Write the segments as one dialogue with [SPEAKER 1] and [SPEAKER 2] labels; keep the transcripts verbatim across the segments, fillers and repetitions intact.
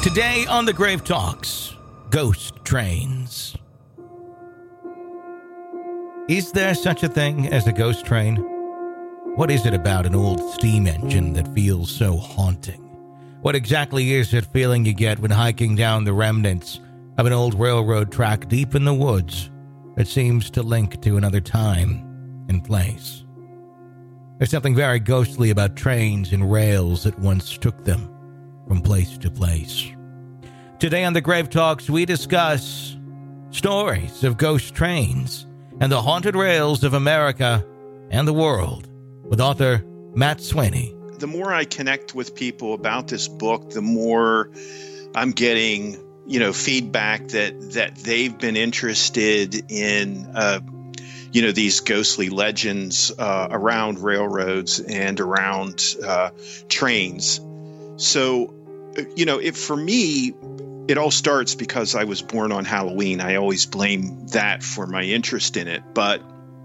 [SPEAKER 1] Today on the Grave Talks, ghost trains. Is there such a thing as a ghost train? What is it about an old steam engine that feels so haunting? What exactly is that feeling you get when hiking down the remnants of an old railroad track deep in the woods that seems to link to another time and place? There's something very ghostly about trains and rails that once took them from place to place. Today on the Grave Talks, we discuss stories of ghost trains and the haunted rails of America and the world with author Matt Sweeney.
[SPEAKER 2] The more I connect with people about this book, the more I'm getting, you know, feedback that that they've been interested in, uh, you know, these ghostly legends uh, around railroads and around uh, trains. So, you know, if for me, it all starts because I was born on Halloween. I always blame that for my interest in it. But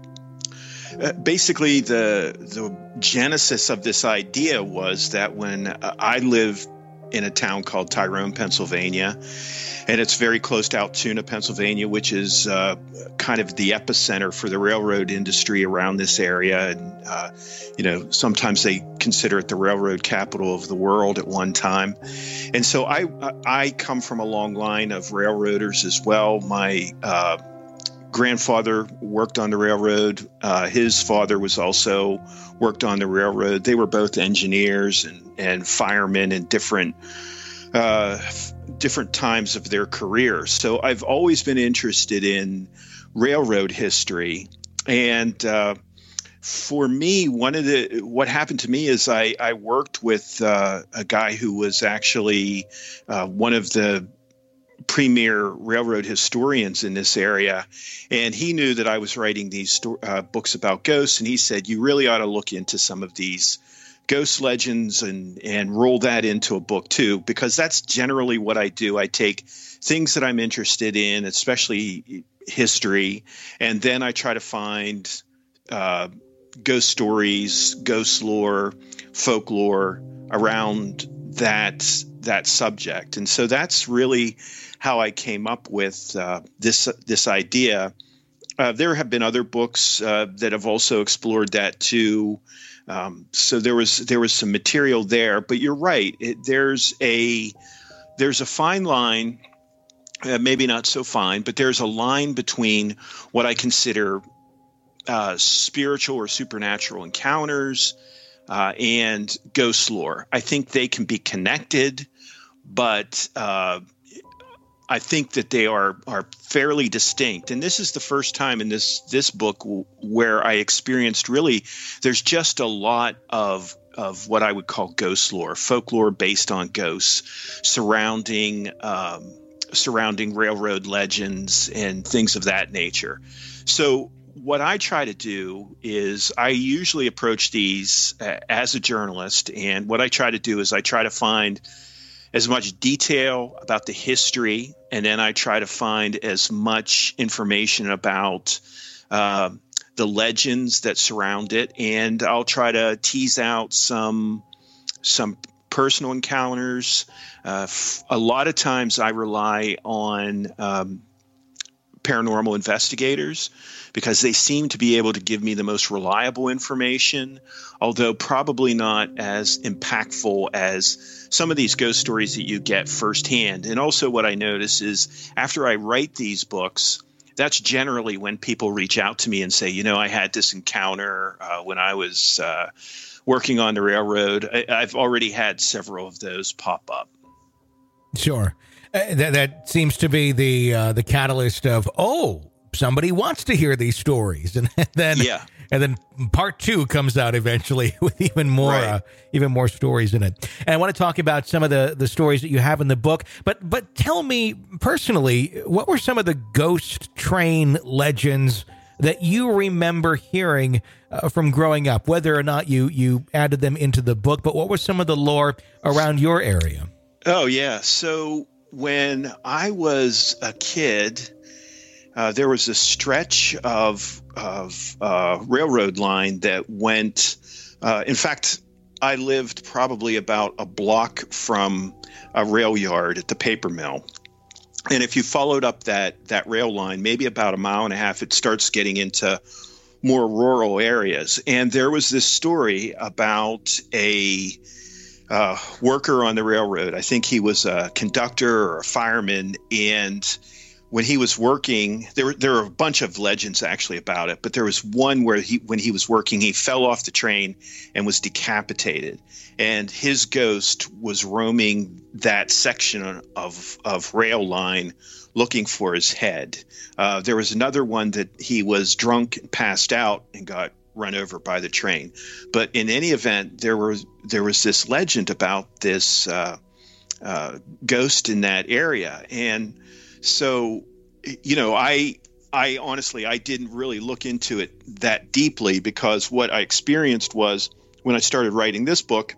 [SPEAKER 2] uh, basically, the the genesis of this idea was that when uh, I live in a town called Tyrone, Pennsylvania, and it's very close to Altoona, Pennsylvania, which is uh, kind of the epicenter for the railroad industry around this area. And, uh, you know, sometimes they consider it the railroad capital of the world at one time. And so I I come from a long line of railroaders as well. My uh, grandfather worked on the railroad. Uh, his father was also worked on the railroad. They were both engineers and, and firemen in different uh, different times of their careers. So I've always been interested in railroad history. And uh, for me, one of the what happened to me is I, I worked with uh, a guy who was actually uh, one of the premier railroad historians in this area. And he knew that I was writing these sto- uh, books about ghosts. And he said, you really ought to look into some of these ghost legends and, and roll that into a book too, because that's generally what I do. I take things that I'm interested in, especially history, and then I try to find uh, ghost stories, ghost lore, folklore around that that subject. And so that's really how I came up with uh, this this idea. Uh, there have been other books uh, that have also explored that too. Um, so there was there was some material there, but you're right. It, there's a there's a fine line, uh, maybe not so fine, but there's a line between what I consider uh, spiritual or supernatural encounters uh, and ghost lore. I think they can be connected, but uh, I think that they are are fairly distinct. And this is the first time in this this book w- where I experienced really there's just a lot of of what I would call ghost lore, folklore based on ghosts surrounding um, surrounding railroad legends and things of that nature. So what I try to do is I usually approach these uh, as a journalist. And what I try to do is I try to find as much detail about the history, and then I try to find as much information about uh, the legends that surround it, and I'll try to tease out some some personal encounters. Uh, f- a lot of times I rely on um, paranormal investigators because they seem to be able to give me the most reliable information, although probably not as impactful as some of these ghost stories that you get firsthand. And also what I notice is after I write these books, that's generally when people reach out to me and say, you know, I had this encounter uh, when I was uh, working on the railroad. I, I've already had several of those pop up.
[SPEAKER 1] Sure. Uh, that, that seems to be the uh, the catalyst of, oh, somebody wants to hear these stories. And then
[SPEAKER 2] yeah.
[SPEAKER 1] And then part two comes out eventually with even more,
[SPEAKER 2] right.
[SPEAKER 1] uh, even more stories in it. And I want to talk about some of the, the stories that you have in the book. But but tell me personally, what were some of the ghost train legends that you remember hearing uh, from growing up? Whether or not you you added them into the book, but what was some of the lore around your area?
[SPEAKER 2] Oh yeah, so when I was a kid, uh, there was a stretch of of uh, railroad line that went. Uh, in fact, I lived probably about a block from a rail yard at the paper mill. And if you followed up that, that rail line, maybe about a mile and a half, it starts getting into more rural areas. And there was this story about a uh, worker on the railroad. I think he was a conductor or a fireman. And when he was working, there were, there were a bunch of legends actually about it, but there was one where he, when he was working, he fell off the train and was decapitated. And his ghost was roaming that section of, of rail line looking for his head. Uh, there was another one that he was drunk and passed out and got run over by the train. But in any event, there was there was this legend about this uh, uh, ghost in that area. And so, you know, I I honestly, I didn't really look into it that deeply, because what I experienced was when I started writing this book,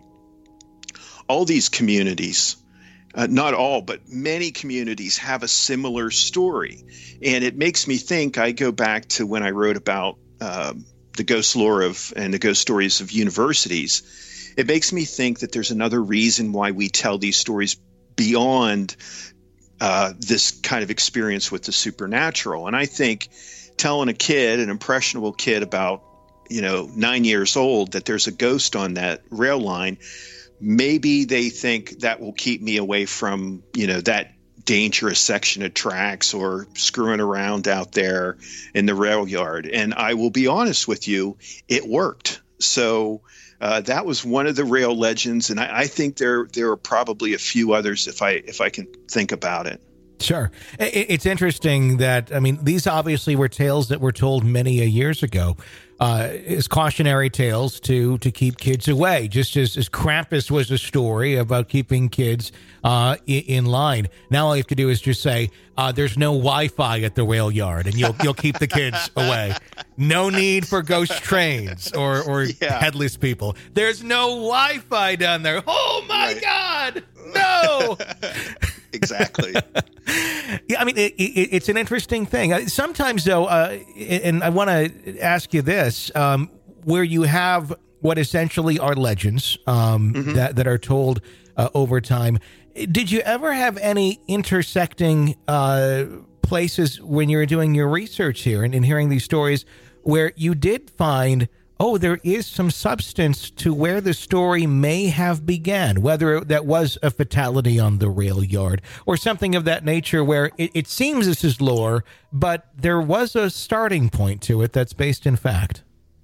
[SPEAKER 2] all these communities, uh, not all, but many communities have a similar story. And it makes me think, I go back to when I wrote about uh, the ghost lore of and the ghost stories of universities. It makes me think that there's another reason why we tell these stories beyond uh, this kind of experience with the supernatural. And I think telling a kid, an impressionable kid about, you know, nine years old, that there's a ghost on that rail line, maybe they think that will keep me away from, you know, that dangerous section of tracks or screwing around out there in the rail yard. And I will be honest with you, it worked. So uh, that was one of the rail legends, and I, I think there there are probably a few others if I if I can think about it.
[SPEAKER 1] Sure. It's interesting that, I mean, these obviously were tales that were told many a years ago, uh, as cautionary tales to to keep kids away, just as, as Krampus was a story about keeping kids uh, in, in line. Now all you have to do is just say, uh, there's no Wi-Fi at the rail yard, and you'll you'll keep the kids away. No need for ghost trains or, or yeah. headless people. There's no Wi-Fi down there. Oh, my right. God. No.
[SPEAKER 2] Exactly.
[SPEAKER 1] Yeah, I mean, it, it, it's an interesting thing. Sometimes, though, uh, and I want to ask you this, um, where you have what essentially are legends um, mm-hmm. that, that are told uh, over time, did you ever have any intersecting uh, places when you were doing your research here and, and hearing these stories where you did find, oh, there is some substance to where the story may have began, whether that was a fatality on the rail yard or something of that nature, where it, it seems this is lore, but there was a starting point to it that's based in fact?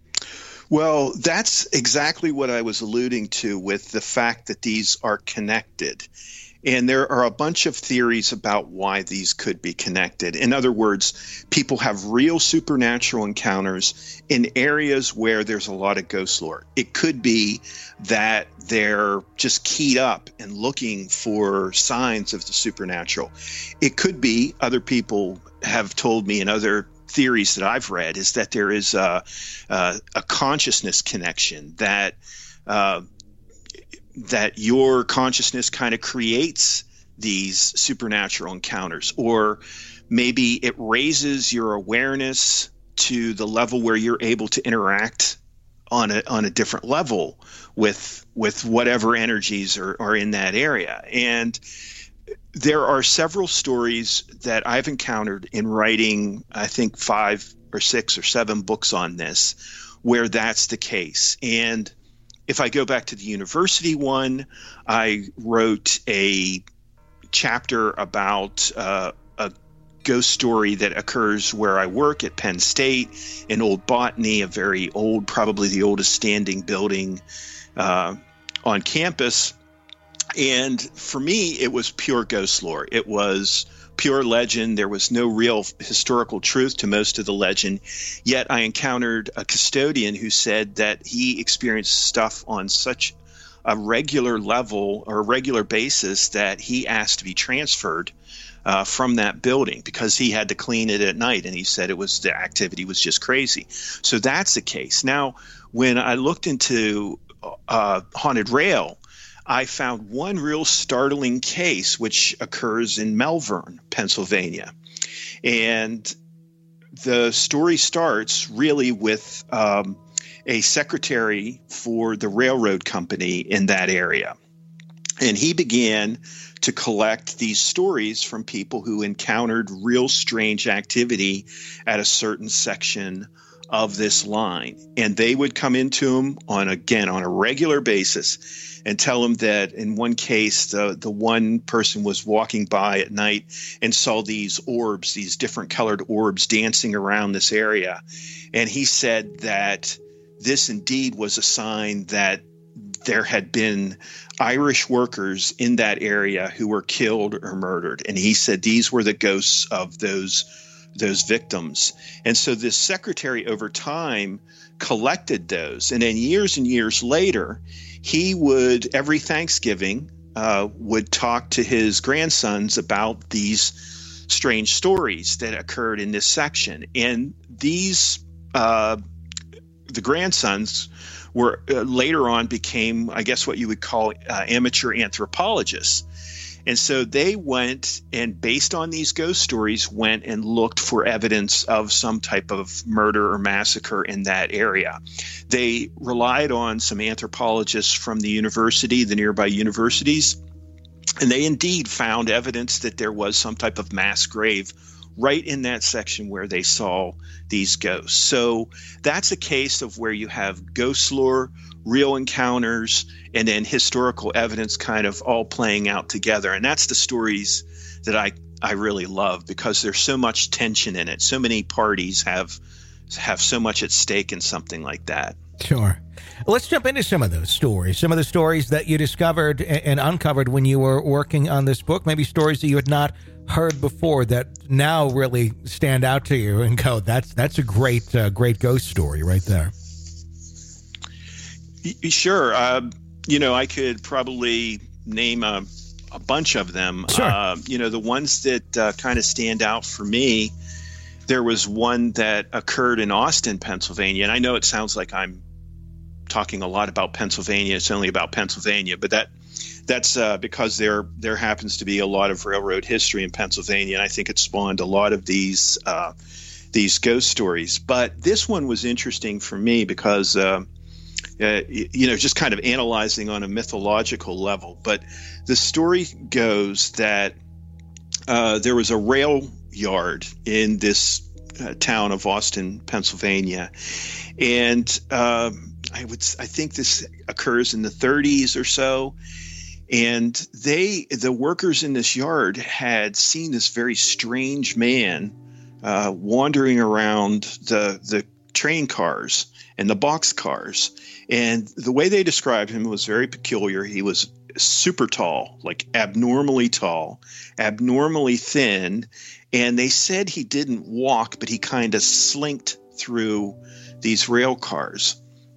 [SPEAKER 2] Well, that's exactly what I was alluding to with the fact that these are connected. And there are a bunch of theories about why these could be connected. In other words, people have real supernatural encounters in areas where there's a lot of ghost lore. It could be that they're just keyed up and looking for signs of the supernatural. It could be, other people have told me in other theories that I've read, is that there is a, a, a consciousness connection, that uh, that your consciousness kind of creates these supernatural encounters, or maybe it raises your awareness to the level where you're able to interact on a on a different level with with whatever energies are, are in that area. And there are several stories that I've encountered in writing, I think five or six or seven books on this, where that's the case. And if I go back to the university one, I wrote a chapter about uh, a ghost story that occurs where I work at Penn State, in Old Botany, a very old, probably the oldest standing building uh, on campus. And for me, it was pure ghost lore. It was pure legend. There was no real historical truth to most of the legend. Yet I encountered a custodian who said that he experienced stuff on such a regular level or a regular basis that he asked to be transferred uh, from that building because he had to clean it at night. And he said it was the activity was just crazy. So that's the case. Now, when I looked into uh, Haunted Rail, I found one real startling case, which occurs in Melbourne, Pennsylvania. And the story starts really with um, a secretary for the railroad company in that area. And he began to collect these stories from people who encountered real strange activity at a certain section of this line. And they would come into him on, again, on a regular basis and tell him that in one case, the, the one person was walking by at night and saw these orbs, these different colored orbs dancing around this area. And he said that this indeed was a sign that there had been Irish workers in that area who were killed or murdered. And he said these were the ghosts of those those victims. And so this secretary over time collected those. And then years and years later, he would, every Thanksgiving, uh, would talk to his grandsons about these strange stories that occurred in this section. And these, uh, the grandsons were uh, later on became, I guess, what you would call uh, amateur anthropologists. And so they went and, based on these ghost stories, went and looked for evidence of some type of murder or massacre in that area. They relied on some anthropologists from the university, the nearby universities, and they indeed found evidence that there was some type of mass grave right in that section where they saw these ghosts. So that's a case of where you have ghost lore, real encounters, and then historical evidence kind of all playing out together. And that's the stories that I, I really love, because there's so much tension in it. So many parties have have so much at stake in something like that.
[SPEAKER 1] Sure. Let's jump into some of those stories, some of the stories that you discovered and uncovered when you were working on this book, maybe stories that you had not heard before that now really stand out to you and go, that's that's a great, uh, great ghost story right there.
[SPEAKER 2] Sure. Uh, you know, I could probably name a, a bunch of them.
[SPEAKER 1] Sure.
[SPEAKER 2] Uh, you know, the ones that uh, kind of stand out for me, there was one that occurred in Austin, Pennsylvania. And I know it sounds like I'm talking a lot about Pennsylvania. It's only about Pennsylvania, but that that's uh, because there there happens to be a lot of railroad history in Pennsylvania. And I think it spawned a lot of these uh, these ghost stories. But this one was interesting for me because uh, Uh, you know, just kind of analyzing on a mythological level. But the story goes that uh, there was a rail yard in this uh, town of Austin, Pennsylvania. And um, I would, I think this occurs in the thirties or so. And they, the workers in this yard had seen this very strange man uh, wandering around the, the train cars and the box cars. And the way they described him was very peculiar. He was super tall, like abnormally tall, abnormally thin. And they said he didn't walk, but he kind of slinked through these rail cars.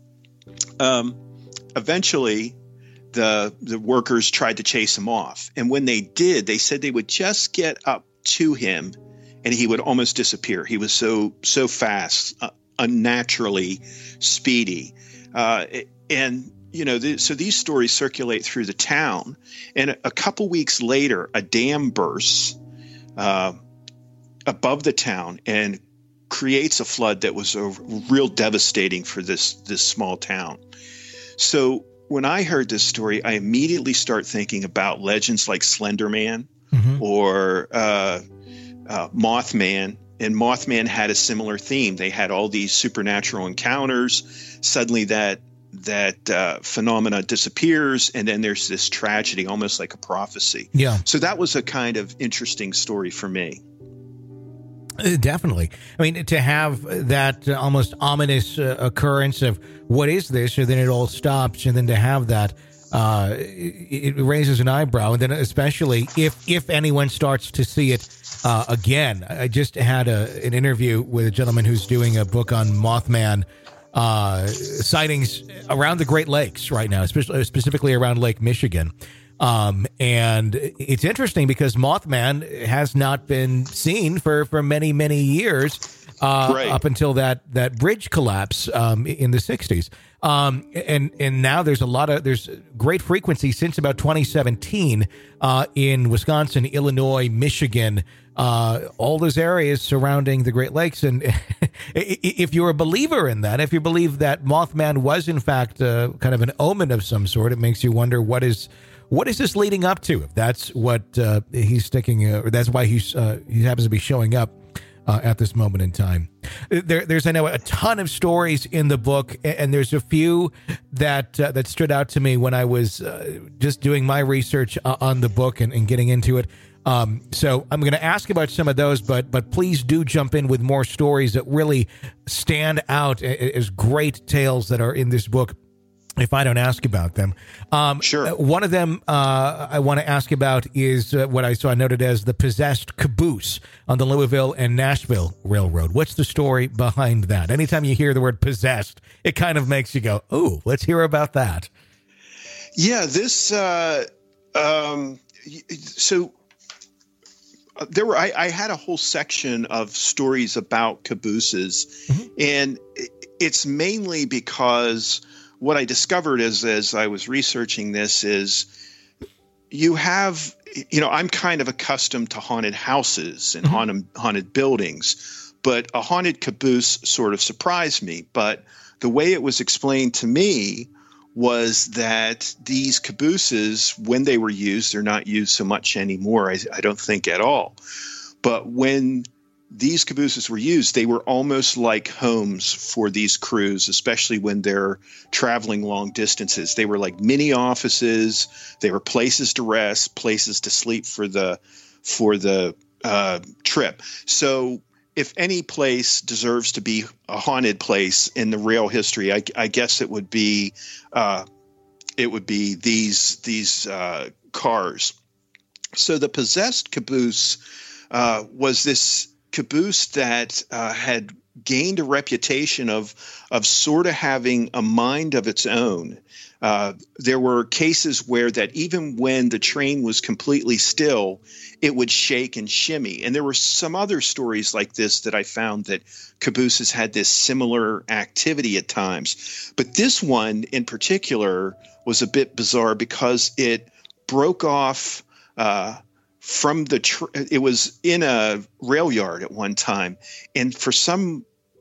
[SPEAKER 2] Um, eventually, the the workers tried to chase him off. And when they did, they said they would just get up to him and he would almost disappear. He was so, so fast, uh, unnaturally speedy. Uh, and, you know, th- so these stories circulate through the town. And a, a couple weeks later, a dam bursts uh, above the town and creates a flood that was a real devastating for this, this small town. So when I heard this story, I immediately start thinking about legends like Slender Man mm-hmm. or uh, uh, Mothman. And Mothman had a similar theme. They had all these supernatural encounters. Suddenly that that uh, phenomena disappears, and then there's this tragedy, almost like a prophecy.
[SPEAKER 1] Yeah.
[SPEAKER 2] So that was a kind of interesting story for me.
[SPEAKER 1] Uh, definitely. I mean, to have that uh, almost ominous uh, occurrence of what is this, and then it all stops, and then to have that, uh, it, it raises an eyebrow. And then especially if if anyone starts to see it Uh, again, I just had a, an interview with a gentleman who's doing a book on Mothman uh, sightings around the Great Lakes right now, especially specifically around Lake Michigan. Um, and it's interesting because Mothman has not been seen for, for many, many years. uh,
[SPEAKER 2] right.
[SPEAKER 1] up until that that bridge collapse um, in the sixties. Um, and and now there's a lot of there's great frequency since about twenty seventeen uh, in Wisconsin, Illinois, Michigan, uh, all those areas surrounding the Great Lakes. And if you're a believer in that, if you believe that Mothman was in fact uh, kind of an omen of some sort, it makes you wonder what is what is this leading up to? If that's what uh, he's sticking, uh, or that's why he's uh, he happens to be showing up Uh, at this moment in time. There, there's, I know, a ton of stories in the book, and there's a few that uh, that stood out to me when I was uh, just doing my research uh, on the book and, and getting into it. Um, so I'm going to ask about some of those, but but please do jump in with more stories that really stand out as great tales that are in this book, if I don't ask about them. Um,
[SPEAKER 2] sure.
[SPEAKER 1] One of them uh, I want to ask about is uh, what I saw noted as the possessed caboose on the Louisville and Nashville Railroad. What's the story behind that? Anytime you hear the word possessed, it kind of makes you go, oh, let's hear about that.
[SPEAKER 2] Yeah, this, uh, um, so there were, I, I had a whole section of stories about cabooses, mm-hmm. and it's mainly because what I discovered as, as I was researching this is you have, you know, I'm kind of accustomed to haunted houses and mm-hmm. haunted, haunted buildings, but a haunted caboose sort of surprised me. But the way it was explained to me was that these cabooses, when they were used, they're not used so much anymore, I, I don't think at all. But when these cabooses were used, they were almost like homes for these crews, especially when they're traveling long distances. They were like mini offices. They were places to rest, places to sleep for the for the uh, trip. So if any place deserves to be a haunted place in the rail history, I, I guess it would be uh, it would be these these uh, cars. So the possessed caboose uh, was this caboose that uh, had gained a reputation of of sort of having a mind of its own. Uh, there were cases where that even when the train was completely still, it would shake and shimmy. And there were some other stories like this that I found that cabooses had this similar activity at times. But this one in particular was a bit bizarre because it broke off uh, from the tr- it was in a rail yard at one time, and for some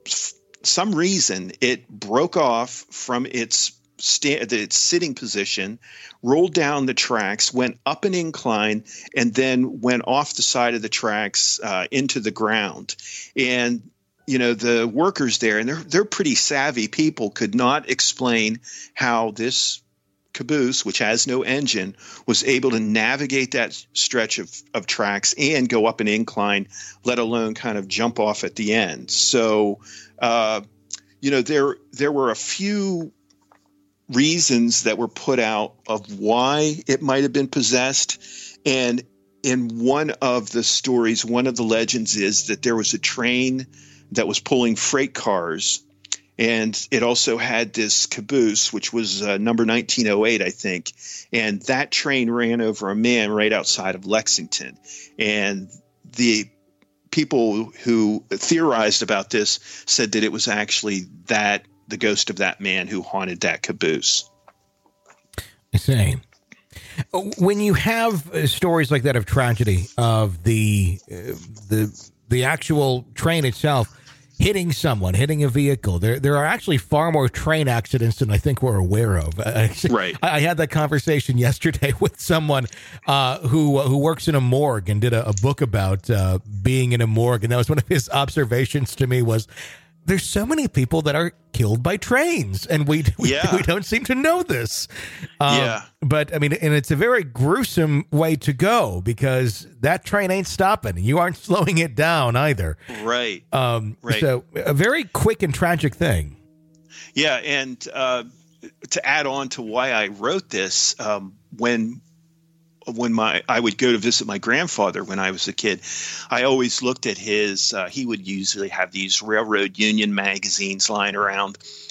[SPEAKER 2] some reason it broke off from its sta- its sitting position, rolled down the tracks, went up an incline, and then went off the side of the tracks uh, into the ground. And you know, the workers there, and they're they're pretty savvy people, could not explain how this caboose, which has no engine, was able to navigate that stretch of, of tracks and go up an incline, let alone kind of jump off at the end. So, uh, you know, there there were a few reasons that were put out of why it might have been possessed. And in one of the stories, one of the legends is that there was a train that was pulling freight cars, and it also had this caboose, which was uh, number nineteen oh eight, I think. And that train ran over a man right outside of Lexington. And the people who theorized about this said that it was actually that the ghost of that man who haunted that caboose.
[SPEAKER 1] I see. When you have uh, stories like that of tragedy, of the uh, the the actual train itself hitting someone, hitting a vehicle, there there are actually far more train accidents than I think we're aware of.
[SPEAKER 2] Right.
[SPEAKER 1] I, I had that conversation yesterday with someone uh, who who works in a morgue and did a, a book about uh, being in a morgue, and that was one of his observations to me was, there's so many people that are killed by trains, and we we,
[SPEAKER 2] yeah.
[SPEAKER 1] we don't seem to know this. Um,
[SPEAKER 2] yeah.
[SPEAKER 1] But, I mean, and it's a very gruesome way to go because that train ain't stopping. You aren't slowing it down either.
[SPEAKER 2] Right.
[SPEAKER 1] Um,
[SPEAKER 2] right.
[SPEAKER 1] So a very quick and tragic thing.
[SPEAKER 2] Yeah, and uh, to add on to why I wrote this, um, when when my I would go to visit my grandfather when I was a kid, I always looked at his uh, – he would usually have these Railroad Union magazines lying around.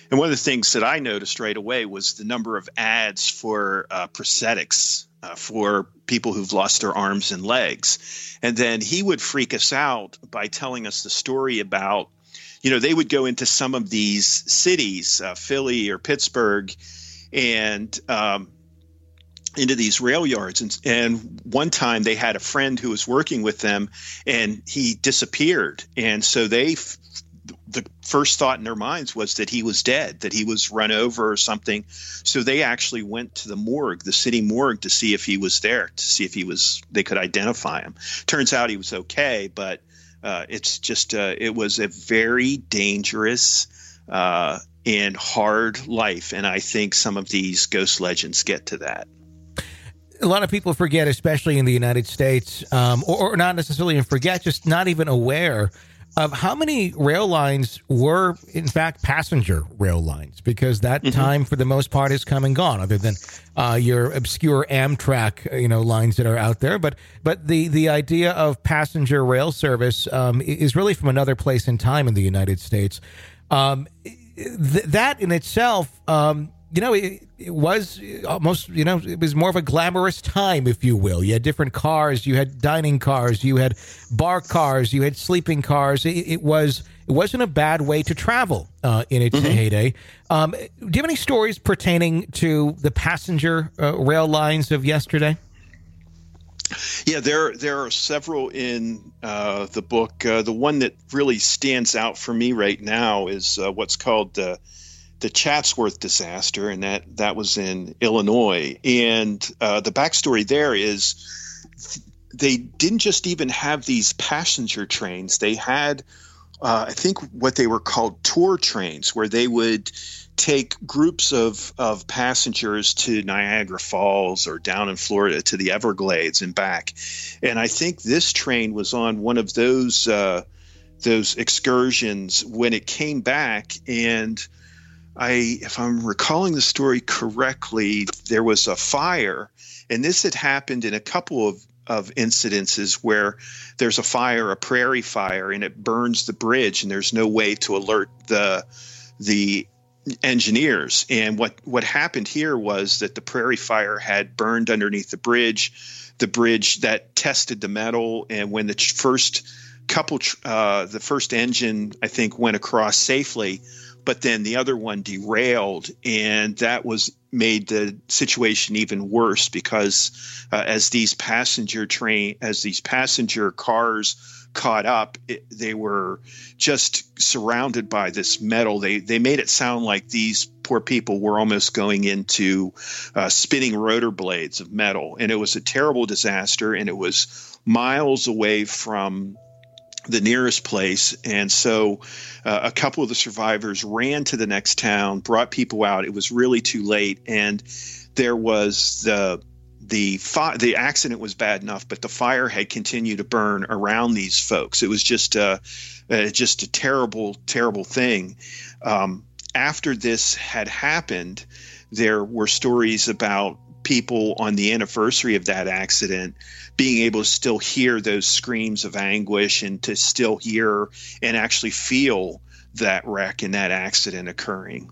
[SPEAKER 2] And one of the things that I noticed right away was the number of ads for uh, prosthetics uh, for people who've lost their arms and legs. And then he would freak us out by telling us the story about, you know, they would go into some of these cities, uh, Philly or Pittsburgh, and um, into these rail yards. And, and one time they had a friend who was working with them, and he disappeared. And so they f- the first thought in their minds was that he was dead, that he was run over or something. So they actually went to the morgue, the city morgue, to see if he was there, to see if he was, they could identify him. Turns out he was okay, but uh, it's just, uh, it was a very dangerous uh, and hard life. And I think some of these ghost legends get to that.
[SPEAKER 1] A lot of people forget, especially in the United States, um, or, or not necessarily forget, just not even aware of how many rail lines were, in fact, passenger rail lines, because that mm-hmm. time, for the most part, is come and gone, other than uh, your obscure Amtrak, you know, lines that are out there. But but the, the idea of passenger rail service um, is really from another place in time in the United States. Um, th- that in itself, um, you know, it, it was almost, you know, it was more of a glamorous time, if you will. You had different cars, you had dining cars, you had bar cars, you had sleeping cars. It, it was, it wasn't a bad way to travel uh, in its mm-hmm. heyday. Um, do you have any stories pertaining to the passenger uh, rail lines of yesterday?
[SPEAKER 2] Yeah, there there are several in uh, the book. Uh, the one that really stands out for me right now is uh, what's called the uh, the Chatsworth disaster, and that, that was in Illinois. And uh, the backstory there is they didn't just even have these passenger trains. They had, uh, I think, what they were called tour trains, where they would take groups of, of passengers to Niagara Falls or down in Florida to the Everglades and back. And I think this train was on one of those uh, those excursions when it came back. And I, if I'm recalling the story correctly, there was a fire, and this had happened in a couple of, of incidences where there's a fire, a prairie fire, and it burns the bridge, and there's no way to alert the the engineers. And what, what happened here was that the prairie fire had burned underneath the bridge, the bridge that tested the metal, and when the first couple, uh, the first engine, I think, went across safely, but then the other one derailed, and that was made the situation even worse because uh, as these passenger train, as these passenger cars caught up, it, they were just surrounded by this metal. They they made it sound like these poor people were almost going into uh, spinning rotor blades of metal, and it was a terrible disaster, and it was miles away from the nearest place. And so uh, a couple of the survivors ran to the next town, brought people out. It was really too late. And there was the, the, fi- the accident was bad enough, but the fire had continued to burn around these folks. It was just a, uh, just a terrible, terrible thing. Um, after this had happened, there were stories about people on the anniversary of that accident being able to still hear those screams of anguish and to still hear and actually feel that wreck and that accident occurring.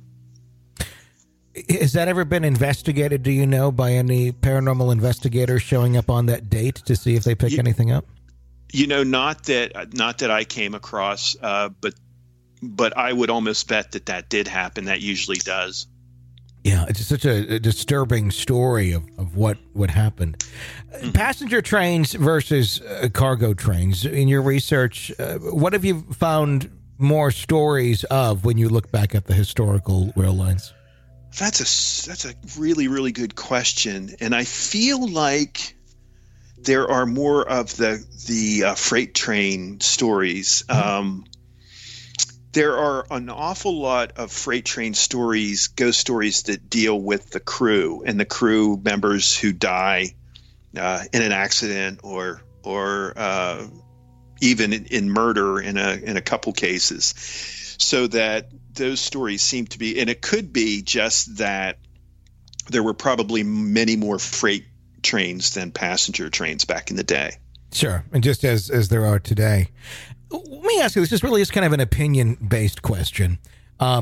[SPEAKER 1] Has that ever been investigated, do you know, by any paranormal investigators showing up on that date to see if they pick you, anything up?
[SPEAKER 2] You know, not that not that I came across, uh, but but I would almost bet that that did happen. That usually does.
[SPEAKER 1] Yeah, it's such a, a disturbing story of, of what, what happened. Mm-hmm. Passenger trains versus uh, cargo trains. In your research, uh, what have you found more stories of when you look back at the historical rail lines?
[SPEAKER 2] That's a, that's a really, really good question. And I feel like there are more of the, the uh, freight train stories. Mm-hmm. Um There are an awful lot of freight train stories, ghost stories that deal with the crew and the crew members who die uh, in an accident or or uh, even in, in murder in a in a couple cases. So that those stories seem to be, and it could be just that there were probably many more freight trains than passenger trains back in the day.
[SPEAKER 1] Sure, and just as as there are today. Let me ask you, this is really is kind of an opinion-based question. Um,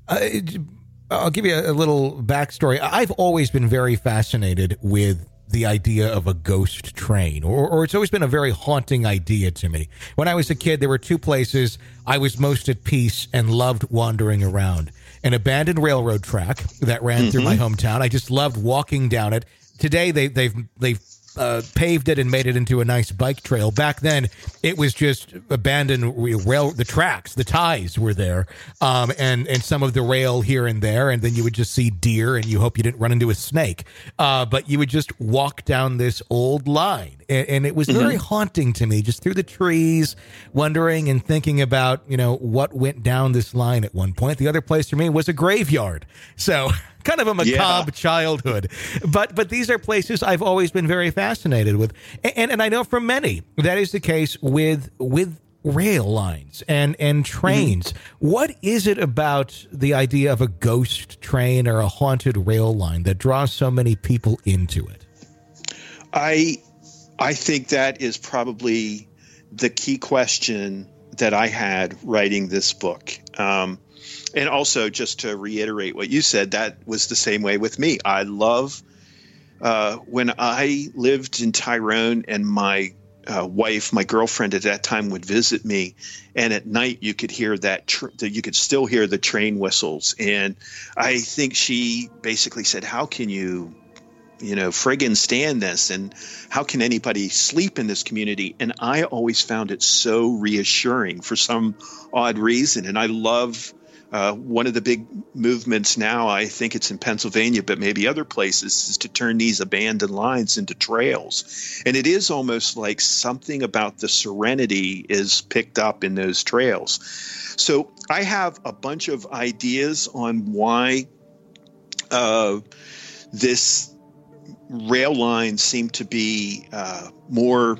[SPEAKER 1] Uh, I'll give you a, a little backstory. I've always been very fascinated with the idea of a ghost train, or, or it's always been a very haunting idea to me. When I was a kid, there were two places I was most at peace and loved wandering around. An abandoned railroad track that ran mm-hmm. through my hometown. I just loved walking down it. Today, they, they've they've uh, paved it and made it into a nice bike trail. Back then, it was just abandoned rail. The tracks, the ties were there, um, and and some of the rail here and there. And then you would just see deer, and you hope you didn't run into a snake. Uh, but you would just walk down this old line, and, and it was mm-hmm. very haunting to me, just through the trees, wondering and thinking about, you know, what went down this line at one point. The other place for me was a graveyard. So kind of a macabre yeah. childhood, but but these are places I've always been very fascinated with, and and I know for many that is the case with with rail lines and and trains. Mm-hmm. What is it about the idea of a ghost train or a haunted rail line that draws so many people into it?
[SPEAKER 2] I I think that is probably the key question that I had writing this book. Um, And also, just to reiterate what you said, that was the same way with me. I love uh, when I lived in Tyrone and my uh, wife, my girlfriend at that time, would visit me. And at night, you could hear that, tr- you could still hear the train whistles. And I think she basically said, how can you, you know, friggin' stand this? And how can anybody sleep in this community? And I always found it so reassuring for some odd reason. And I love Uh, one of the big movements now, I think it's in Pennsylvania, but maybe other places, is to turn these abandoned lines into trails. And it is almost like something about the serenity is picked up in those trails. So I have a bunch of ideas on why uh, this rail line seemed to be uh, more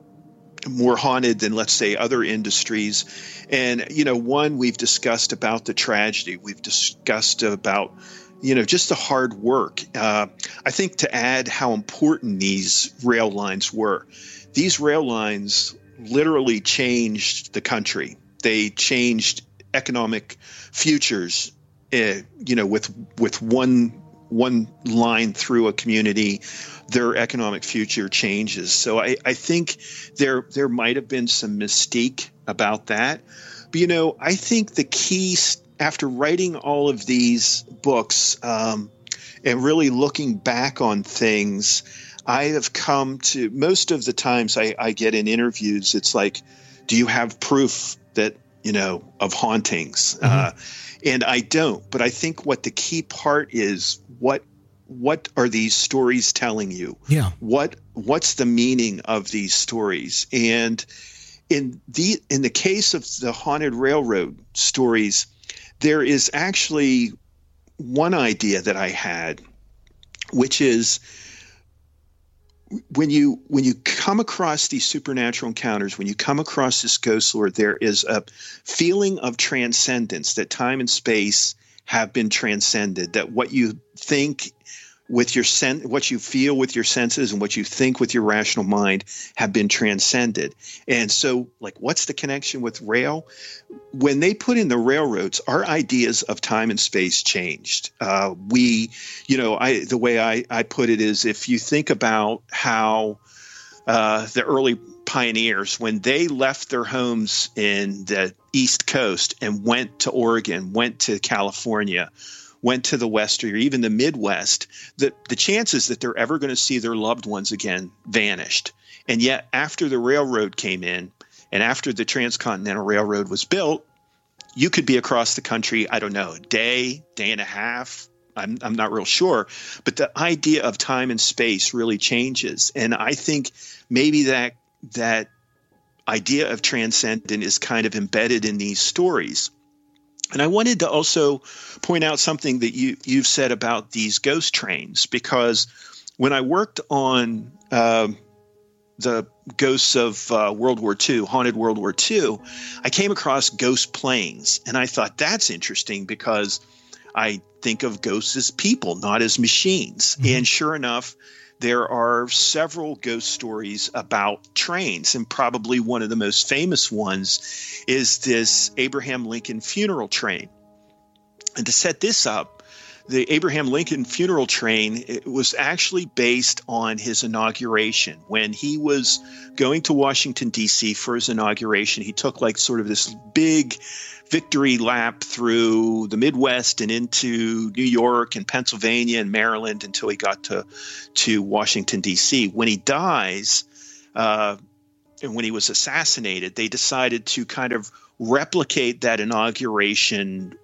[SPEAKER 2] more haunted than, let's say, other industries. And, you know, one, we've discussed about the tragedy. We've discussed about, you know, just the hard work. Uh, I think to add how important these rail lines were. These rail lines literally changed the country. They changed economic futures, uh, you know, with with one one line through a community, their economic future changes. So I, I think there there might have been some mystique about that. But, you know, I think the key, after writing all of these books um, and really looking back on things, I have come to, most of the times I, I get in interviews, it's like, do you have proof that, you know, of hauntings? Mm-hmm. Uh, and I don't. But I think what the key part is, what what are these stories telling you?
[SPEAKER 1] Yeah.
[SPEAKER 2] What what's the meaning of these stories? And in the in the case of the haunted railroad stories, there is actually one idea that I had, which is when you when you come across these supernatural encounters, when you come across this ghost lore, there is a feeling of transcendence, that time and space have been transcended, that what you think with your sen- what you feel with your senses and what you think with your rational mind have been transcended. And so, like, what's the connection with rail? When they put in the railroads, our ideas of time and space changed. Uh, we, you know, I the way I, I put it is, if you think about how uh, the early pioneers, when they left their homes in the East Coast and went to Oregon, went to California, went to the West, or even the Midwest, the, the chances that they're ever going to see their loved ones again vanished. And yet, after the railroad came in and after the Transcontinental Railroad was built, you could be across the country, I don't know, a day, day and a half. I'm, I'm not real sure. But the idea of time and space really changes. And I think maybe that that idea of transcendent is kind of embedded in these stories. And I wanted to also point out something that you, you've said about these ghost trains, because when I worked on uh, the ghosts of uh, World War Two, haunted World War Two, I came across ghost planes. And I thought that's interesting because I think of ghosts as people, not as machines. Mm-hmm. And sure enough, there are several ghost stories about trains, and probably one of the most famous ones is this Abraham Lincoln funeral train. And to set this up, the Abraham Lincoln funeral train, it was actually based on his inauguration. When he was going to Washington, D C for his inauguration, he took like sort of this big victory lap through the Midwest and into New York and Pennsylvania and Maryland until he got to, to Washington, D C. When he dies, uh, and when he was assassinated, they decided to kind of replicate that inauguration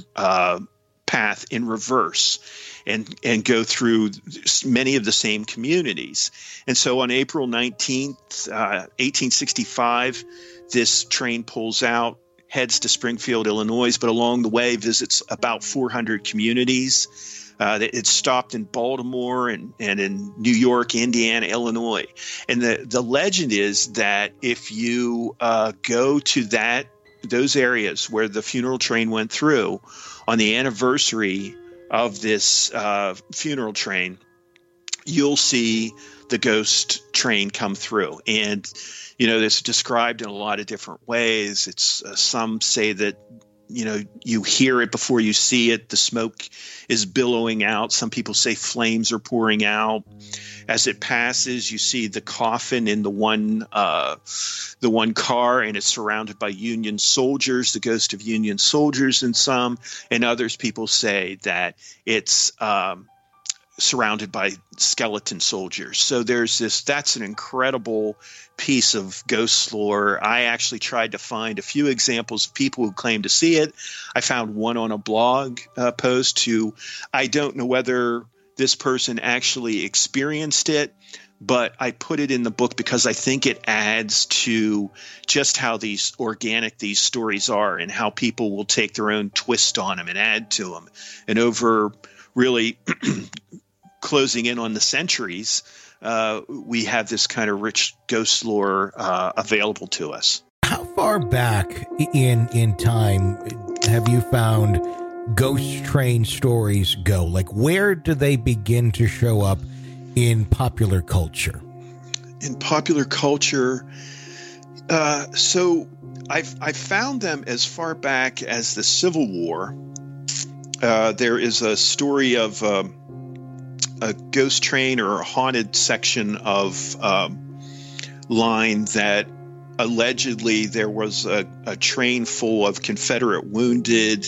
[SPEAKER 2] uh path in reverse and and go through many of the same communities. And so on April nineteenth, uh, eighteen sixty-five, this train pulls out, heads to Springfield, Illinois, but along the way visits about four hundred communities. Uh, it stopped in Baltimore and, and in New York, Indiana, Illinois. And the, the legend is that if you uh, go to that those areas where the funeral train went through on the anniversary of this uh, funeral train, you'll see the ghost train come through. And, you know, it's described in a lot of different ways. It's uh, some say that, you know, you hear it before you see it. The smoke is billowing out. Some people say flames are pouring out. As it passes, you see the coffin in the one uh, the one car, and it's surrounded by Union soldiers, the ghost of Union soldiers in some, and others people say that it's um, surrounded by skeleton soldiers. So there's this, that's an incredible piece of ghost lore. I actually tried to find a few examples of people who claim to see it. I found one on a blog uh, post who, I don't know whether this person actually experienced it, but I put it in the book because I think it adds to just how these organic these stories are and how people will take their own twist on them and add to them. And over really closing in on the centuries, uh, we have this kind of rich ghost lore uh, available to us.
[SPEAKER 1] How far back in in time have you found ghost train stories go? Like, where do they begin to show up in popular culture?
[SPEAKER 2] In popular culture, uh, so I've I've found them as far back as the Civil War. Uh, there is a story of um, a ghost train or a haunted section of um, line that allegedly there was a, a train full of Confederate wounded.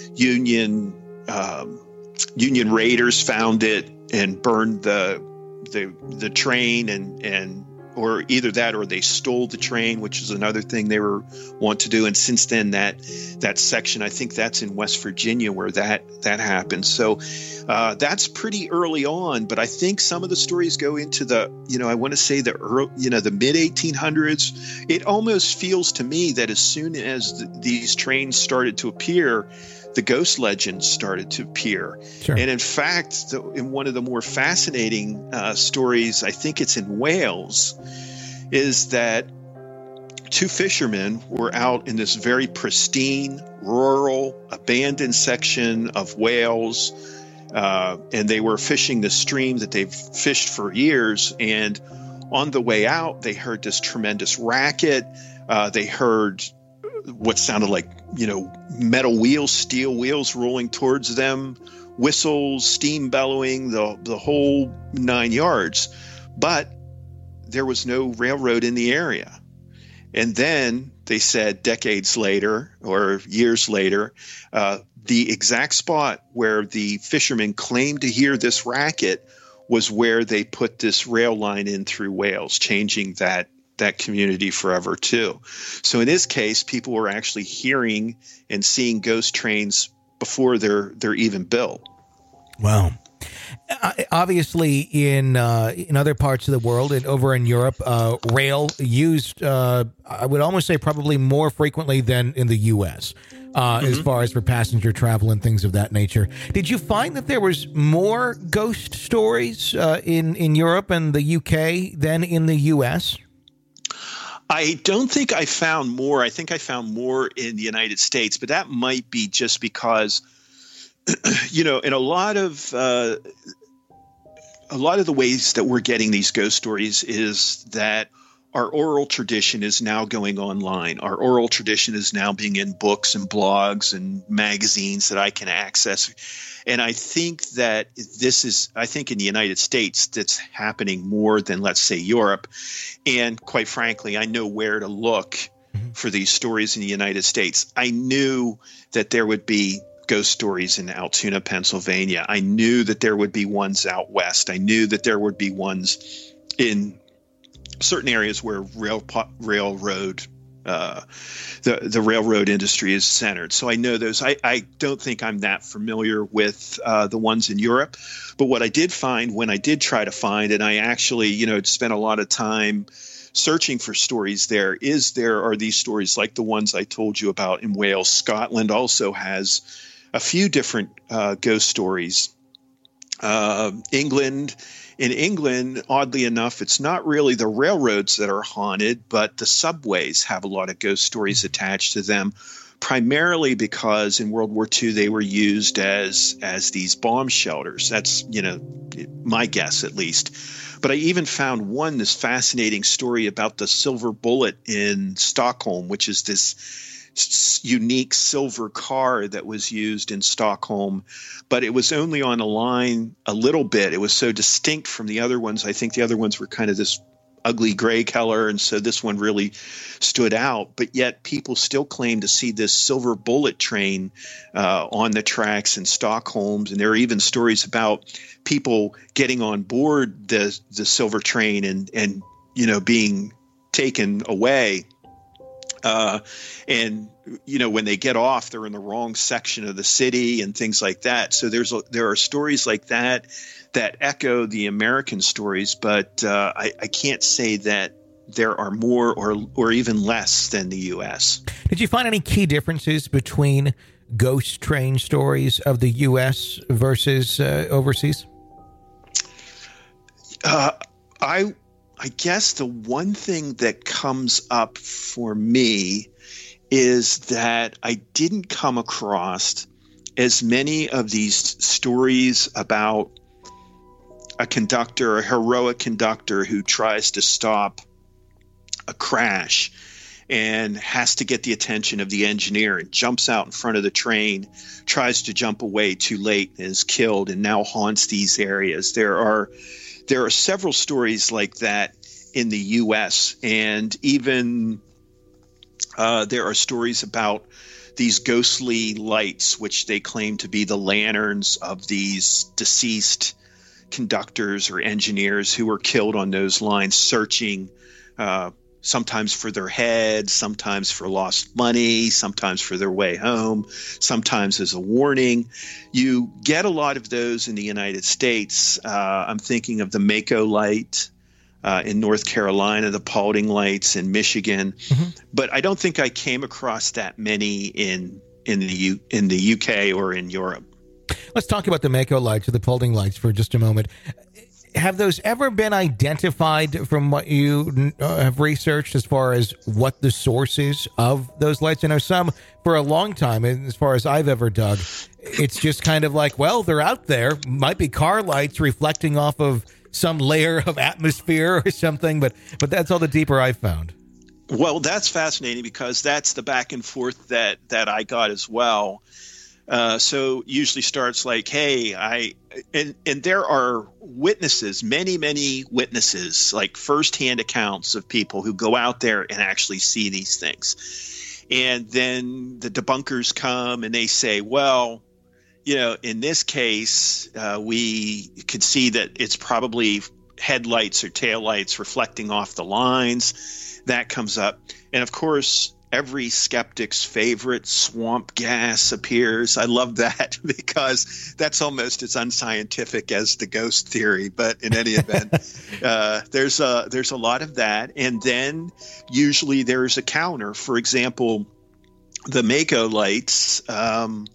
[SPEAKER 2] Union um, Union raiders found it and burned the the the train, and and or either that or they stole the train, which is another thing they were want to do. And since then, that that section, I think that's in West Virginia where that that happened. So uh, that's pretty early on. But I think some of the stories go into the, you know, I want to say the early, you know, the mid eighteen hundreds. It almost feels to me that as soon as the, these trains started to appear, the ghost legends started to appear. Sure. And in fact, the, in one of the more fascinating uh, stories, I think it's in Wales, is that two fishermen were out in this very pristine, rural, abandoned section of Wales, uh, and they were fishing the stream that they've fished for years. And on the way out, they heard this tremendous racket. Uh, they heard what sounded like, you know, metal wheels, steel wheels rolling towards them, whistles, steam bellowing, the the whole nine yards. But there was no railroad in the area. And then they said decades later or years later, uh, the exact spot where the fishermen claimed to hear this racket was where they put this rail line in through Wales, changing that that community forever too. So in this case, people were actually hearing and seeing ghost trains before they're they're even built.
[SPEAKER 1] Wow. Uh, obviously, in uh, in other parts of the world and over in Europe, uh, rail used, uh, I would almost say probably more frequently than in the U S, uh, mm-hmm. as far as for passenger travel and things of that nature. Did you find that there was more ghost stories uh, in, in Europe and the U K than in the U S?
[SPEAKER 2] I don't think I found more. I think I found more in the United States, but that might be just because, you know, in a lot of uh, a lot of the ways that we're getting these ghost stories is that our oral tradition is now going online. Our oral tradition is now being in books and blogs and magazines that I can access. And I think that this is, I think in the United States, that's happening more than, let's say, Europe. And quite frankly, I know where to look mm-hmm. for these stories in the United States. I knew that there would be ghost stories in Altoona, Pennsylvania. I knew that there would be ones out west. I knew that there would be ones in certain areas where rail railroad uh, the the railroad industry is centered. So I know those. I, I don't think I'm that familiar with uh, the ones in Europe. But what I did find when I did try to find, and I actually, you know, spent a lot of time searching for stories there, is there are these stories like the ones I told you about in Wales. Scotland also has a few different uh, ghost stories. Uh, England. In England, oddly enough, it's not really the railroads that are haunted, but the subways have a lot of ghost stories attached to them, primarily because in World War Two they were used as as these bomb shelters. That's, you know, my guess at least. But I even found one, this fascinating story about the Silver Bullet in Stockholm, which is this unique silver car that was used in Stockholm, but it was only on a line a little bit. It was so distinct from the other ones. I think the other ones were kind of this ugly gray color, and so this one really stood out. But yet people still claim to see this silver bullet train uh, on the tracks in Stockholm, and there are even stories about people getting on board the the silver train and and you know being taken away. Uh, and, you know, when they get off, they're in the wrong section of the city and things like that. So there's a, there are stories like that that echo the American stories, but uh, I, I can't say that there are more or or even less than the U S.
[SPEAKER 1] Did you find any key differences between ghost train stories of the U S versus uh, overseas?
[SPEAKER 2] Uh, I. I guess the one thing that comes up for me is that I didn't come across as many of these stories about a conductor, a heroic conductor who tries to stop a crash and has to get the attention of the engineer and jumps out in front of the train, tries to jump away too late and is killed, and now haunts these areas. There are There are several stories like that in the U S, and even uh, there are stories about these ghostly lights, which they claim to be the lanterns of these deceased conductors or engineers who were killed on those lines, searching uh, sometimes for their heads, sometimes for lost money, sometimes for their way home, sometimes as a warning. You get a lot of those in the United States. Uh, I'm thinking of the Mako light uh, in North Carolina, the Paulding lights in Michigan, mm-hmm. but I don't think I came across that many in in the U, in the U K or in Europe.
[SPEAKER 1] Let's talk about the Mako lights or the Paulding lights for just a moment. Have those ever been identified from what you uh, have researched as far as what the source is of those lights? I know some for a long time, as far as I've ever dug, it's just kind of like, well, they're out there. Might be car lights reflecting off of some layer of atmosphere or something, but but that's all the deeper I've found.
[SPEAKER 2] Well, that's fascinating because that's the back and forth that that I got as well. Uh, so usually starts like, hey, I, and, and there are witnesses, many, many witnesses, like firsthand accounts of people who go out there and actually see these things. And then the debunkers come and they say, well, you know, in this case, uh, we could see that it's probably headlights or taillights reflecting off the lines. That comes up. And of course, every skeptic's favorite, swamp gas, appears. I love that because that's almost as unscientific as the ghost theory. But in any event, uh, there's a there's a lot of that, and then usually there's a counter. For example, the Mako lights. Um,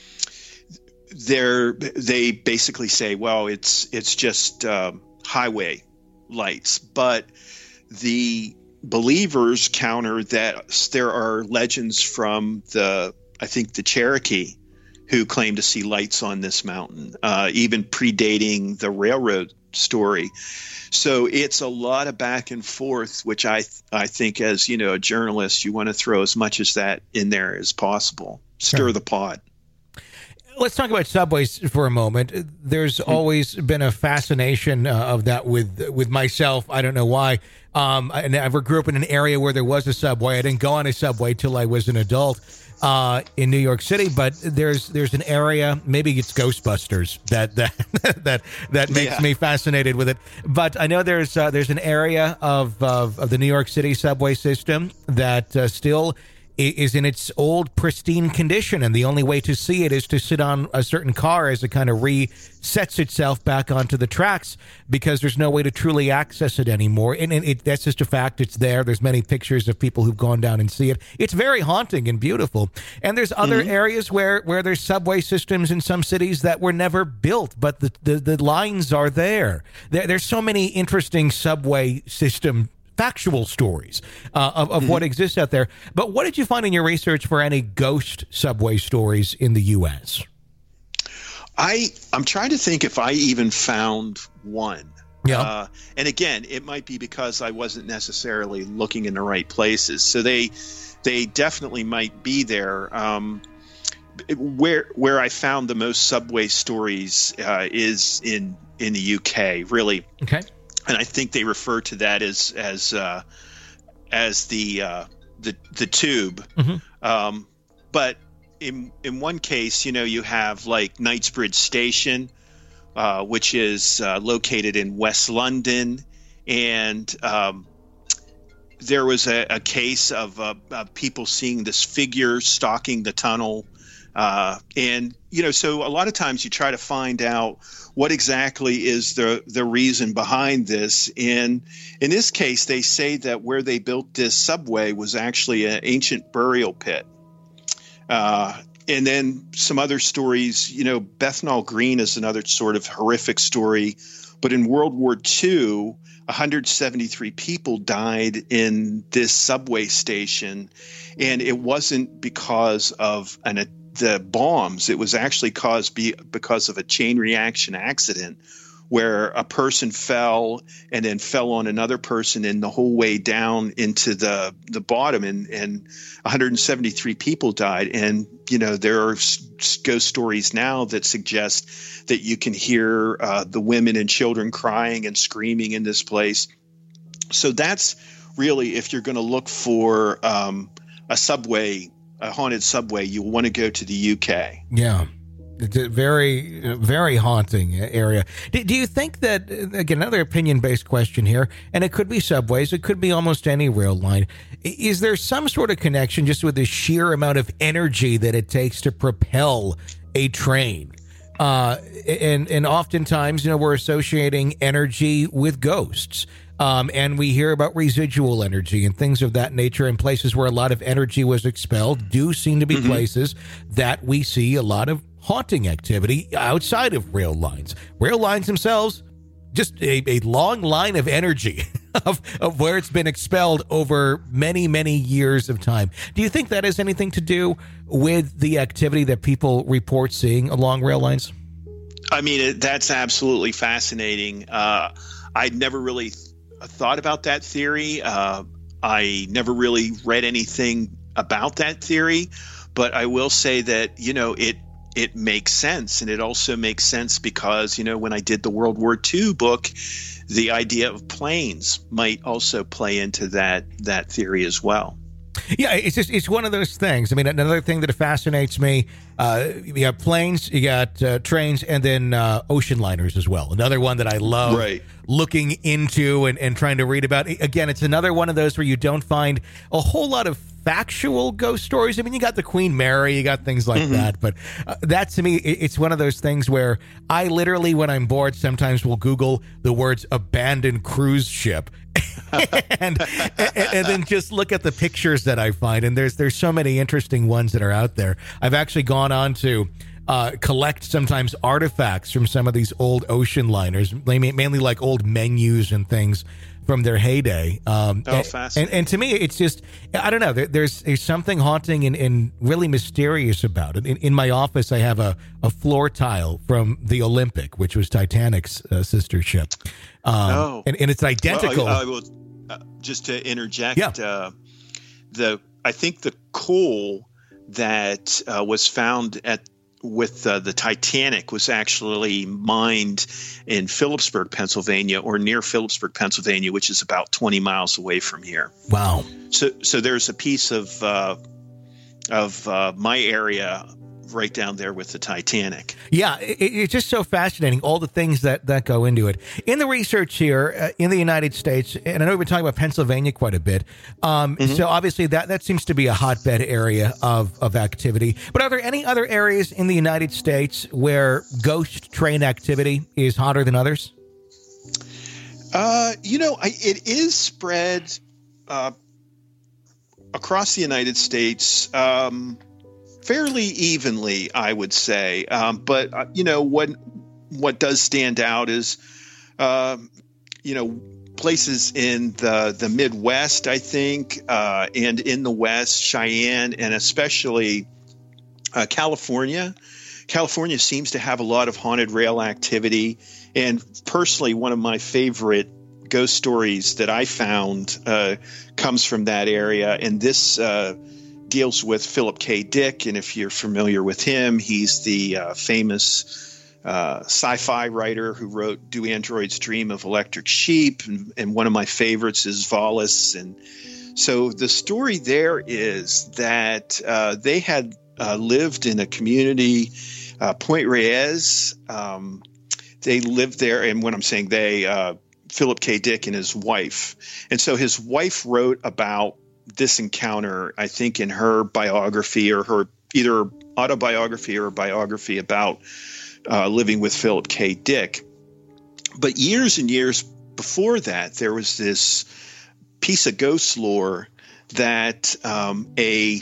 [SPEAKER 2] they're they basically say, well, it's it's just uh, highway lights, but the believers counter that there are legends from the, I think, the Cherokee who claim to see lights on this mountain, uh, even predating the railroad story. So it's a lot of back and forth, which I th- I think as, you know, a journalist, you want to throw as much as that in there as possible. Stir
[SPEAKER 1] Sure.
[SPEAKER 2] the pot.
[SPEAKER 1] Let's talk about subways for a moment. There's always been a fascination uh, of that with with myself. I don't know why. Um, I never grew up in an area where there was a subway. I didn't go on a subway till I was an adult uh, in New York City. But there's there's an area, maybe it's Ghostbusters, that that that that makes
[SPEAKER 2] Yeah.
[SPEAKER 1] me fascinated with it. But I know there's uh, there's an area of, of of the New York City subway system that uh, still is in its old pristine condition, and the only way to see it is to sit on a certain car as it kind of resets itself back onto the tracks, because there's no way to truly access it anymore. And it, it, that's just a fact. It's there. There's many pictures of people who've gone down and see it. It's very haunting and beautiful. And there's other mm-hmm. areas where, where there's subway systems in some cities that were never built, but the, the, the lines are there. there. There's so many interesting subway system factual stories uh, of, of mm-hmm. what exists out there. But what did you find in your research for any ghost subway stories in the U S?
[SPEAKER 2] I, I'm trying to think if I even found one.
[SPEAKER 1] Yeah.
[SPEAKER 2] Uh, and again, it might be because I wasn't necessarily looking in the right places. So they they definitely might be there. Um, where where I found the most subway stories uh, is in, in the U K, really.
[SPEAKER 1] Okay.
[SPEAKER 2] And I think they refer to that as as uh, as the uh, the the tube. Mm-hmm. Um, but in in one case, you know, you have like Knightsbridge Station, uh, which is uh, located in West London, and um, there was a, a case of, uh, of people seeing this figure stalking the tunnel. Uh, and, you know, so a lot of times you try to find out what exactly is the, the reason behind this. And in this case, they say that where they built this subway was actually an ancient burial pit. Uh, and then some other stories, you know, Bethnal Green is another sort of horrific story. But in World War Two, one hundred seventy-three people died in this subway station. And it wasn't because of an the bombs. It was actually caused be, because of a chain reaction accident where a person fell and then fell on another person and the whole way down into the the bottom, and, and one hundred seventy-three people died. And, you know, there are ghost stories now that suggest that you can hear uh, the women and children crying and screaming in this place. So that's really, if you're going to look for um, a subway a haunted subway, you want to go to the U K.
[SPEAKER 1] Yeah. It's a very, very haunting area. Do, do you think that, again, another opinion-based question here, and it could be subways, it could be almost any rail line. Is there some sort of connection just with the sheer amount of energy that it takes to propel a train? Uh, and, and oftentimes, you know, we're associating energy with ghosts. Um, and we hear about residual energy and things of that nature, and places where a lot of energy was expelled do seem to be mm-hmm. places that we see a lot of haunting activity outside of rail lines. Rail lines themselves, just a, a long line of energy of, of where it's been expelled over many, many years of time. Do you think that has anything to do with the activity that people report seeing along rail lines?
[SPEAKER 2] I mean, it, that's absolutely fascinating. Uh, I'd never really th- thought about that theory. Uh, I never really read anything about that theory, but I will say that, you know, it it makes sense. And it also makes sense because, you know, when I did the World War Two book, the idea of planes might also play into that that theory as well.
[SPEAKER 1] Yeah, it's just it's one of those things. I mean, another thing that fascinates me, uh, you got planes, you got uh, trains, and then uh, ocean liners as well. Another one that I love
[SPEAKER 2] right. looking
[SPEAKER 1] into and, and trying to read about. Again, it's another one of those where you don't find a whole lot of factual ghost stories. I mean, you got the Queen Mary, you got things like mm-hmm. that. But uh, that, to me, it, it's one of those things where I literally, when I'm bored, sometimes will Google the words abandoned cruise ship. and, and and then just look at the pictures that I find, and there's there's so many interesting ones that are out there. I've actually gone on to uh, collect sometimes artifacts from some of these old ocean liners, mainly like old menus and things from their heyday. Um,
[SPEAKER 2] oh,
[SPEAKER 1] and,
[SPEAKER 2] fascinating.
[SPEAKER 1] And, and to me, it's just, I don't know, there, there's, there's something haunting and, and really mysterious about it. In, in my office, I have a, a floor tile from the Olympic, which was Titanic's uh, sister ship. Um,
[SPEAKER 2] oh.
[SPEAKER 1] and, and it's identical.
[SPEAKER 2] Well, I, I will, uh, just to interject,
[SPEAKER 1] yeah.
[SPEAKER 2] uh, the I think the coal that uh, was found at with uh, the Titanic was actually mined in Phillipsburg, Pennsylvania, or near Phillipsburg, Pennsylvania, which is about twenty miles away from here.
[SPEAKER 1] Wow!
[SPEAKER 2] So, so there's a piece of uh, of uh, my area right down there with the Titanic.
[SPEAKER 1] Yeah, it, it's just so fascinating, all the things that, that go into it. In the research here uh, in the United States, and I know we've been talking about Pennsylvania quite a bit, um, mm-hmm. so obviously that, that seems to be a hotbed area of, of activity. But are there any other areas in the United States where ghost train activity is hotter than others?
[SPEAKER 2] Uh, you know, I, it is spread uh, across the United States um fairly evenly, I would say. Um, but, uh, you know, what what does stand out is, uh, you know, places in the, the Midwest, I think, uh, and in the West, Cheyenne, and especially uh, California. California seems to have a lot of haunted rail activity. And personally, one of my favorite ghost stories that I found uh, comes from that area. And this uh deals with Philip K. Dick, and if you're familiar with him, he's the uh, famous uh, sci-fi writer who wrote Do Androids Dream of Electric Sheep, and, and one of my favorites is Wallace. And so the story there is that uh, they had uh, lived in a community, uh, Point Reyes. Um, they lived there, and when I'm saying they, uh, Philip K. Dick and his wife. And so his wife wrote about this encounter, I think, in her biography, or her either autobiography or biography about uh, living with Philip K. Dick. But years and years before that, there was this piece of ghost lore that um, a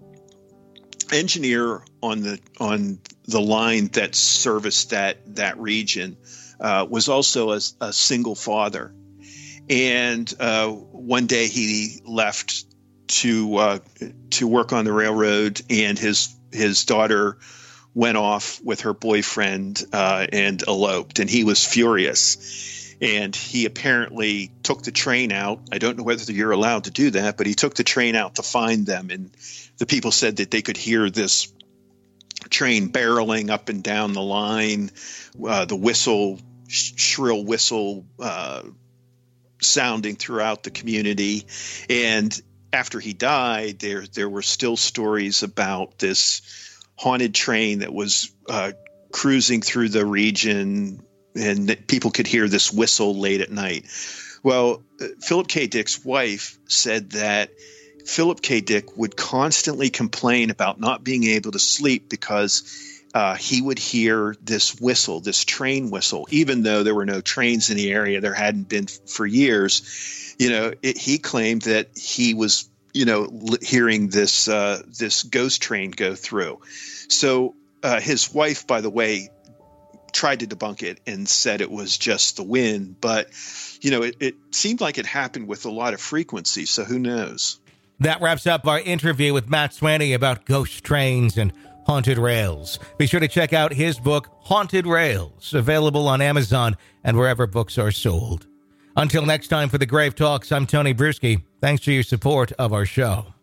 [SPEAKER 2] engineer on the on the line that serviced that that region uh, was also a, a single father. And uh, one day he left to uh, to work on the railroad, and his his daughter went off with her boyfriend uh, and eloped, and he was furious. And he apparently took the train out. I don't know whether you're allowed to do that, but he took the train out to find them. And the people said that they could hear this train barreling up and down the line, uh, the whistle, sh- shrill whistle, uh, sounding throughout the community. And after he died, there there were still stories about this haunted train that was uh, cruising through the region, and that people could hear this whistle late at night. Well, uh, Philip K. Dick's wife said that Philip K. Dick would constantly complain about not being able to sleep because Uh, he would hear this whistle, this train whistle, even though there were no trains in the area. There hadn't been f- for years. You know, it, he claimed that he was, you know, l- hearing this uh, this ghost train go through. So uh, his wife, by the way, tried to debunk it and said it was just the wind. But, you know, it, it seemed like it happened with a lot of frequency. So who knows?
[SPEAKER 1] That wraps up our interview with Matt Swaney about ghost trains and haunted rails. Be sure to check out his book, Haunted Rails, available on Amazon and wherever books are sold. Until next time for the Grave Talks, I'm Tony Bruschi. Thanks for your support of our show.